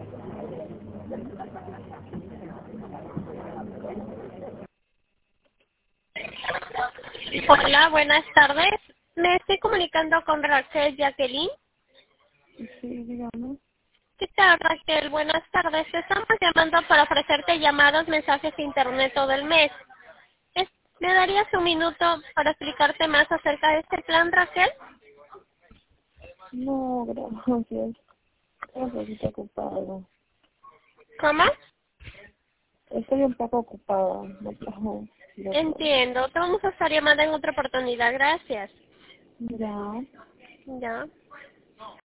Hola, buenas tardes. Me estoy comunicando con Raquel Jacqueline. Sí, dígame. ¿Qué tal, Raquel? Buenas tardes. Te estamos llamando para ofrecerte llamadas, mensajes de internet todo el mes. ¿Me darías un minuto para explicarte más acerca de este plan, Raquel? No, gracias. Estoy un poquito ocupada. ¿Cómo? Estoy un poco ocupada. No puedo. Entiendo. Te vamos a estar llamando en otra oportunidad. Gracias. Ya. Ya.